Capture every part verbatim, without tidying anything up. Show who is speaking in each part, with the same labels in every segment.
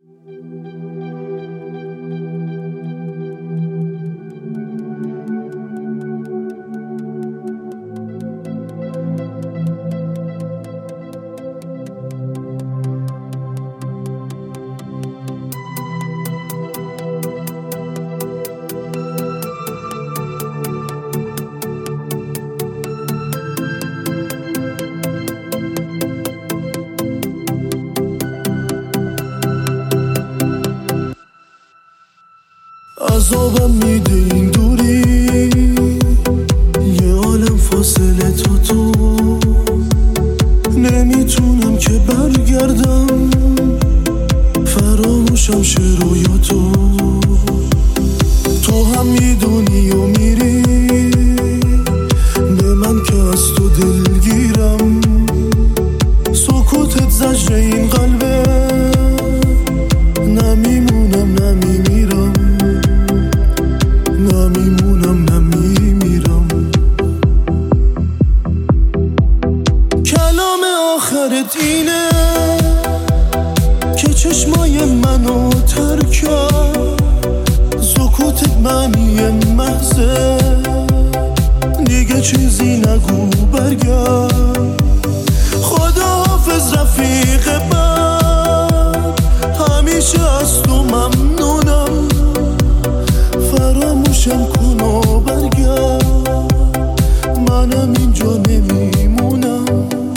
Speaker 1: عذابم میده این دوری، یه عالم فاصله تا تو، نمیتونم که برگردم، فراموشم شه رویا تو. تو هم میدونی و میری، به من که از تو دلگیرم، سکوتت زجر این قلبه، نمیمونم نمیمیرم، نمیمونم نمیمیرم. کلام آخرت اینه که چشمای منو ترک کرد، سکوتت معنی محضه، دیگه چیزی نگو برگرد. خدا حافظ رفیق بد، همیشه از تو ممنونم، فراموشم کن و برگرد، منم اینجا نمیمونم.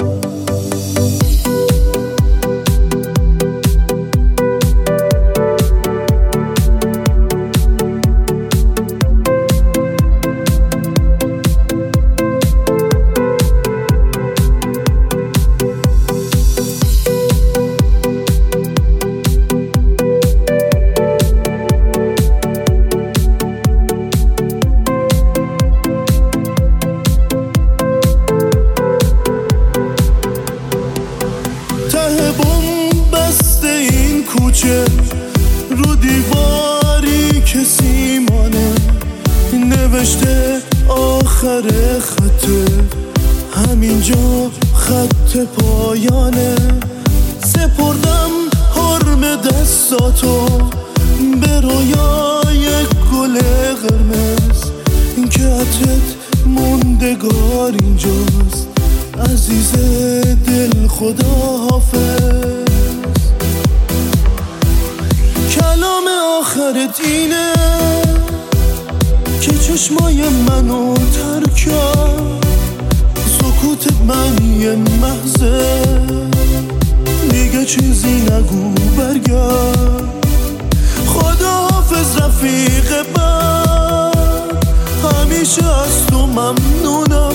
Speaker 1: رو دیواری که سیمانه نوشته آخر خطه، همینجا خط پایانه. سپردم حرم دستاتو به رویای گل قرمز، که عطرت موندگار اینجاست، عزیز دل خدا حافظ. کلام آخرت اینه که چشمای منو ترک کرد، سکوتت معنی محضه، دیگه چیزی نگو برگرد. خدا حافظ رفیق بد، همیشه از تو ممنونم،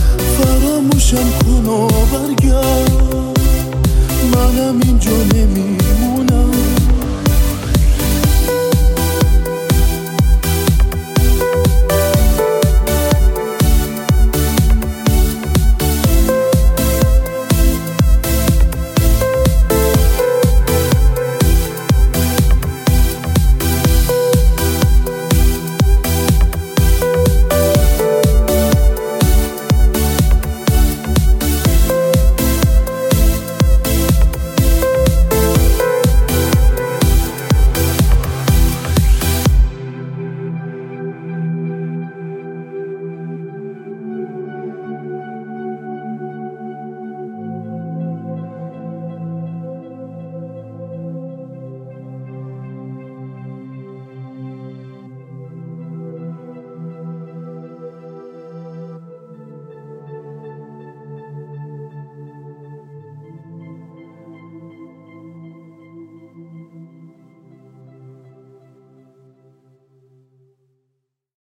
Speaker 1: فراموشم کن و برگرد، منم اینجا نمی